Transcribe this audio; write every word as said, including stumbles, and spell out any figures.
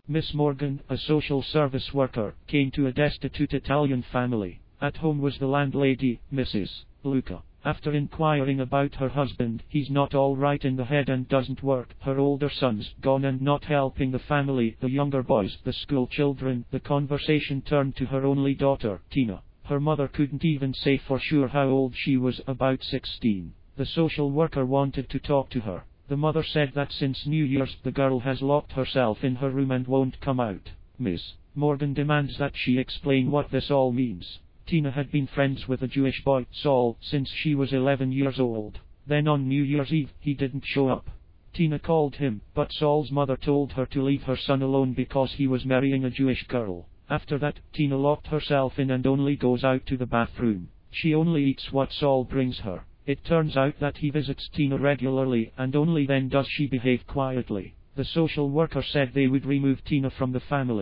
Miss Morgan, a social service worker, came to a destitute Italian family. At home was the landlady, Missus Luca. After inquiring about her husband, he's not all right in the head and doesn't work. Her older son's gone and not helping the family. The younger boys, the school children. The conversation turned to her only daughter, Tina. Her mother couldn't even say for sure how old she was, about sixteen. The social worker wanted to talk to her. The mother said that since New Year's, the girl has locked herself in her room and won't come out. Miss Morgan demands that she explain what this all means. Tina had been friends with a Jewish boy, Saul, since she was eleven years old. Then on New Year's Eve, he didn't show up. Tina called him, but Saul's mother told her to leave her son alone because he was marrying a Jewish girl. After that, Tina locked herself in and only goes out to the bathroom. She only eats what Saul brings her. It turns out that he visits Tina regularly, and only then does she behave quietly. The social worker said they would remove Tina from the family.